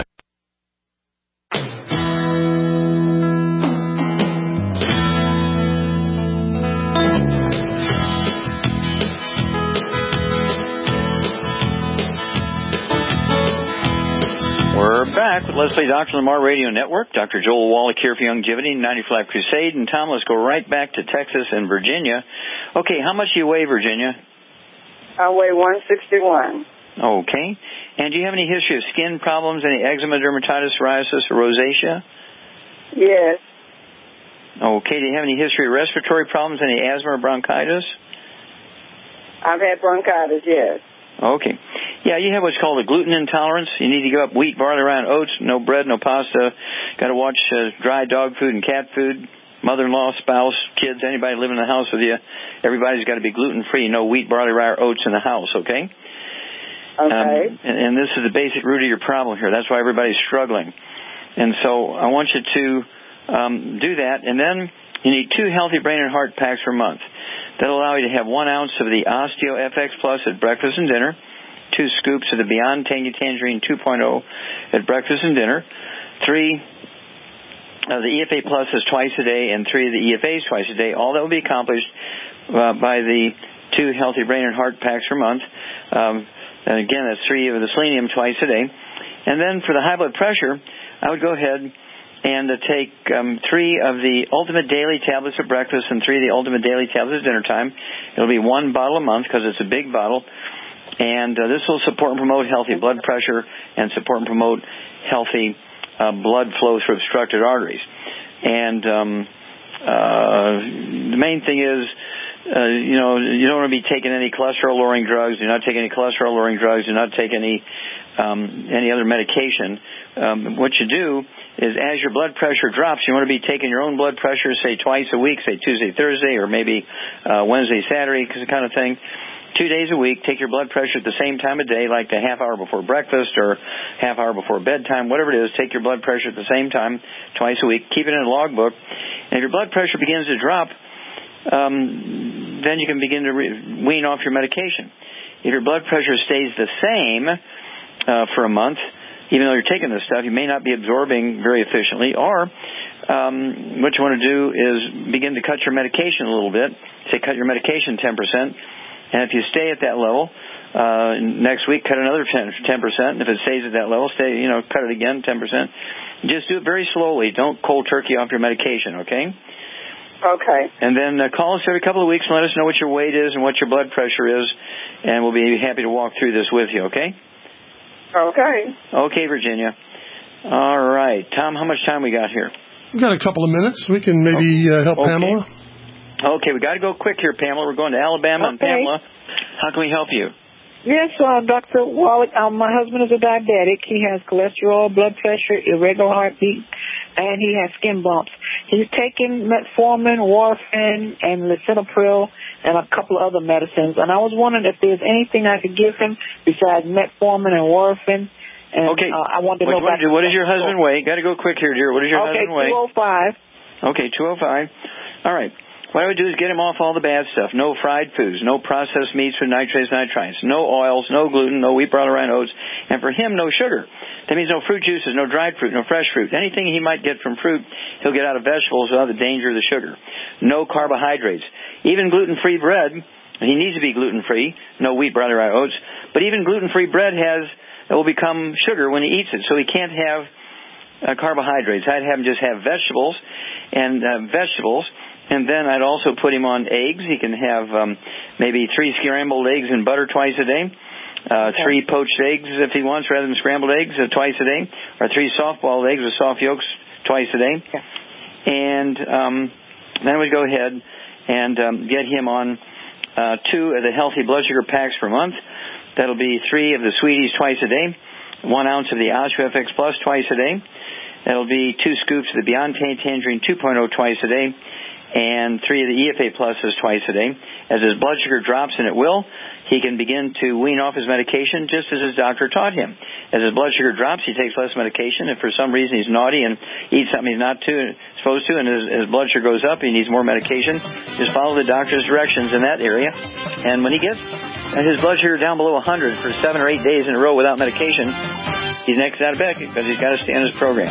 We're back with Leslie Doctor Lamar Radio Network. Doctor Joel Wallach here for Youngevity, ninety-five Crusade. And Tom, let's go right back to Texas and Virginia. Okay, how much do you weigh, Virginia? I weigh one sixty-one. Okay. And do you have any history of skin problems, any eczema, dermatitis, psoriasis, or rosacea? Yes. Okay. Do you have any history of respiratory problems, any asthma or bronchitis? I've had bronchitis, yes. Okay. Yeah, you have what's called a gluten intolerance. You need to give up wheat, barley, rye, and oats, no bread, no pasta. Got to watch uh, dry dog food and cat food. Mother-in-law, spouse, kids, anybody living in the house with you, everybody's got to be gluten-free. No wheat, barley, rye, or oats in the house, okay? Okay. Um, and, and this is the basic root of your problem here. That's why everybody's struggling. And so I want you to um, do that. And then you need two healthy brain and heart packs per month. That'll allow you to have one ounce of the Osteo F X Plus at breakfast and dinner, two scoops of the Beyond Tangy Tangerine two point oh at breakfast and dinner, three of the E F A Pluses twice a day, and three of the E F As twice a day. All that will be accomplished uh, by the two healthy brain and heart packs per month. Um, and again, that's three of the selenium twice a day. And then for the high blood pressure, I would go ahead and uh, take um, three of the Ultimate Daily tablets at breakfast and three of the Ultimate Daily tablets at dinner time. It'll be one bottle a month because it's a big bottle. And uh, this will support and promote healthy blood pressure and support and promote healthy uh, blood flow through obstructed arteries. And um, uh, the main thing is uh, you know, you don't want to be taking any cholesterol-lowering drugs. Do not take any cholesterol-lowering drugs. Do not take any um, any other medication. Um, what you do is as your blood pressure drops, you want to be taking your own blood pressure, say, twice a week, say Tuesday, Thursday, or maybe uh, Wednesday, Saturday, kind of thing. Two days a week, take your blood pressure at the same time of day, like the half hour before breakfast or half hour before bedtime, whatever it is. Take your blood pressure at the same time, twice a week. Keep it in a logbook. And if your blood pressure begins to drop, um, then you can begin to re- wean off your medication. If your blood pressure stays the same uh, for a month, even though you're taking this stuff, you may not be absorbing very efficiently, or um, what you want to do is begin to cut your medication a little bit. Say cut your medication ten percent. And if you stay at that level, uh, next week cut another ten percent. And if it stays at that level, stay, you know, cut it again ten percent. Just do it very slowly. Don't cold turkey off your medication, okay? Okay. And then uh, call us every couple of weeks and let us know what your weight is and what your blood pressure is, and we'll be happy to walk through this with you, okay? Okay. Okay, Virginia. All right. Tom, how much time we got here? We've got a couple of minutes. We can maybe uh, help okay. Pamela. Okay, we got to go quick here, Pamela. We're going to Alabama. Okay. And Pamela, how can we help you? Yes, uh, Doctor Wallach, um, my husband is a diabetic. He has cholesterol, blood pressure, irregular heartbeat, and he has skin bumps. He's taking metformin, warfarin, and lisinopril, and a couple of other medicines. And I was wondering if there's anything I could give him besides metformin and warfarin. And, okay. Uh, I wanted to what, know about... What does your husband weigh? Got to go quick here, dear. What does your okay, husband weigh? two oh five. Okay, two oh five. All right. What I would do is get him off all the bad stuff. No fried foods, no processed meats with nitrates, nitrites, no oils, no gluten, no wheat, barley, rye, oats, and for him, no sugar. That means no fruit juices, no dried fruit, no fresh fruit. Anything he might get from fruit, he'll get out of vegetables without the danger of the sugar. No carbohydrates. Even gluten-free bread, he needs to be gluten-free, no wheat, barley, rye, oats, but even gluten-free bread has, it will become sugar when he eats it, so he can't have uh, carbohydrates. I'd have him just have vegetables and uh, vegetables. And then I'd also put him on eggs. He can have um, maybe three scrambled eggs and butter twice a day, uh, okay. three poached eggs if he wants rather than scrambled eggs uh, twice a day, or three soft-boiled eggs with soft yolks twice a day. Okay. And um, then we'd go ahead and um, get him on uh, two of the healthy blood sugar packs per month. That'll be three of the Sweeties twice a day, one ounce of the OsteoFX Plus twice a day. That'll be two scoops of the Beyond Tangerine two point oh twice a day, and three of the E F A Pluses twice a day. As his blood sugar drops, and it will, he can begin to wean off his medication just as his doctor taught him. As his blood sugar drops, he takes less medication. If for some reason he's naughty and eats something he's not to, supposed to, and his, his blood sugar goes up, he needs more medication, just follow the doctor's directions in that area. And when he gets his blood sugar down below one hundred for seven or eight days in a row without medication, he's next out of bed because he's got to stay on his program.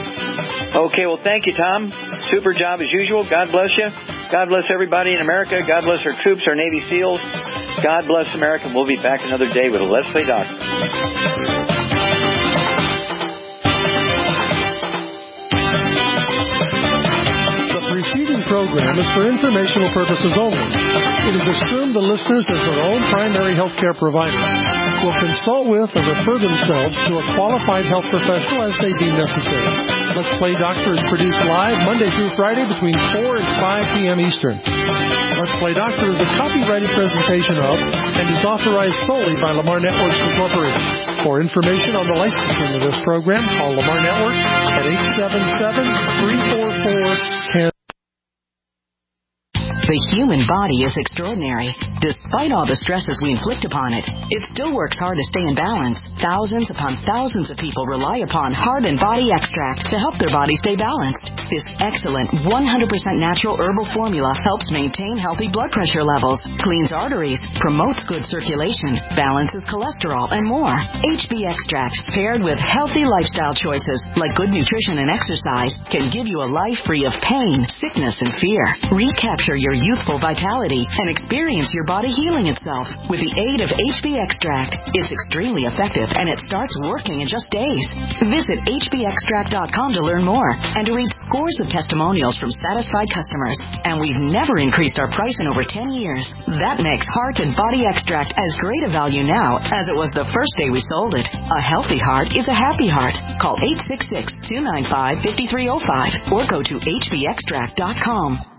Okay, well, thank you, Tom. Super job as usual. God bless you. God bless everybody in America. God bless our troops, our Navy SEALs. God bless America. We'll be back another day with a Let's Play Doctor. The preceding program is for informational purposes only. It is assumed the listeners, as their own primary health care provider, will consult with or refer themselves to a qualified health professional as they deem necessary. Let's Play Doctor is produced live Monday through Friday between four and five p.m. Eastern. Let's Play Doctor is a copyrighted presentation of and is authorized solely by Lamar Networks Incorporated. For information on the licensing of this program, call Lamar Networks at eight seven seven, three four four, one zero. The human body is extraordinary. Despite all the stresses we inflict upon it, it still works hard to stay in balance. Thousands upon thousands of people rely upon Heart and Body Extract to help their body stay balanced. This excellent one hundred percent natural herbal formula helps maintain healthy blood pressure levels, cleans arteries, promotes good circulation, balances cholesterol, and more. H B Extract, paired with healthy lifestyle choices like good nutrition and exercise, can give you a life free of pain, sickness, and fear. Recapture your youthful vitality and experience your body healing itself with the aid of H B Extract. It's extremely effective and it starts working in just days. Visit H B extract dot com to learn more and to read scores of testimonials from satisfied customers. And we've never increased our price in over ten years. That makes Heart and Body Extract as great a value now as it was the first day we sold it. A healthy heart is a happy heart. Call eight six six, two nine five, five three zero five or go to H B extract dot com.